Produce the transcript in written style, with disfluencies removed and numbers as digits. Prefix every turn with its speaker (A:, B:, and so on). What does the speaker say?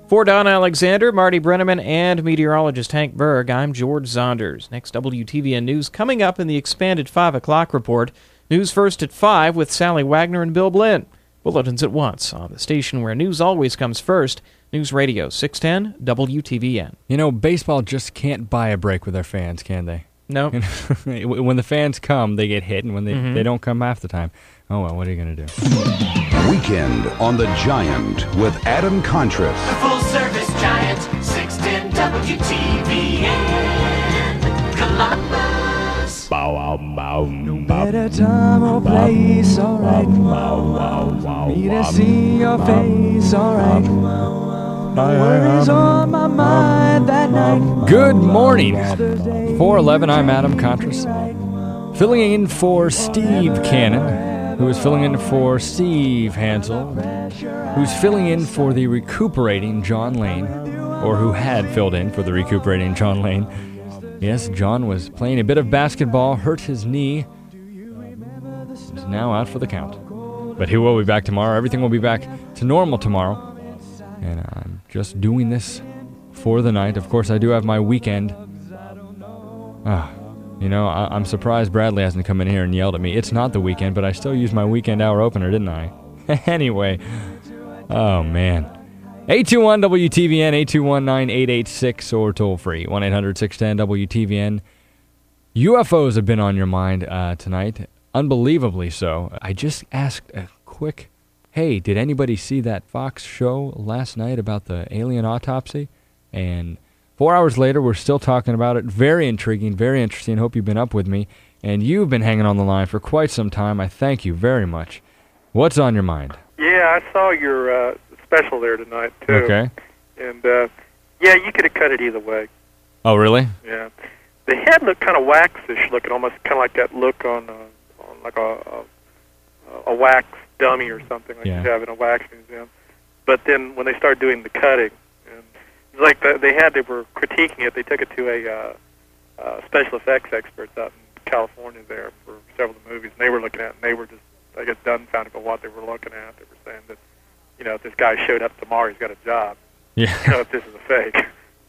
A: For Don Alexander, Marty Brenneman, and meteorologist Hank Berg, I'm George Zonders. Next WTVN News coming up in the expanded 5 o'clock report. News first at 5 with Sally Wagner and Bill Blinn. Bulletins at once on the station where news always comes first. News Radio 610 WTVN.
B: You know, baseball just can't buy a break with their fans, can they?
A: No.
B: When the fans come, they get hit, and when they don't come half the time, oh well, what are you going to do?
C: Weekend on the Giant with Adam Contras.
D: The full-service Giant, 610 WTVN, Columbus.
E: Bow, wow, bow,
F: No better time or place, alright. Me to see your face, alright. No worries on my mind that night.
B: Good morning. 411, I'm Adam Contras. Filling in for Steve Cannon, who is filling in for Steve Hansel, who's filling in for the recuperating John Lane, or who had filled in for the recuperating John Lane. Yes, John was playing a bit of basketball, hurt his knee, is now out for the count. But he will be back tomorrow. Everything will be back to normal tomorrow. And I'm just doing this for the night. Of course, I do have my weekend. I'm surprised Bradley hasn't come in here and yelled at me. It's not the weekend, but I still used my weekend hour opener, didn't I? Anyway, oh man. 821-WTVN, 821-9886, or toll free, 1-800-610-WTVN. UFOs have been on your mind tonight, unbelievably so. I just asked a quick, hey, did anybody see that Fox show last night about the alien autopsy? And 4 hours later, we're still talking about it. Very intriguing, very interesting. Hope you've been up with me. And you've been hanging on the line for quite some time. I thank you very much. What's on your mind?
G: Yeah, I saw your special there tonight, too.
B: Okay.
G: And, yeah, you could have cut it either way.
B: Oh, really?
G: Yeah. The head looked kind of waxish looking, almost kind of like that look on like a wax dummy or something like you have in a wax museum. But then when they started doing the cutting, and it was like they were critiquing it. They took it to a special effects experts out in California there for several of the movies, and they were looking at it, and they were just, I guess, dumbfounded by what they were looking at. They were saying that, if this guy showed up tomorrow, he's got a job.
B: Yeah.
G: If this is a fake.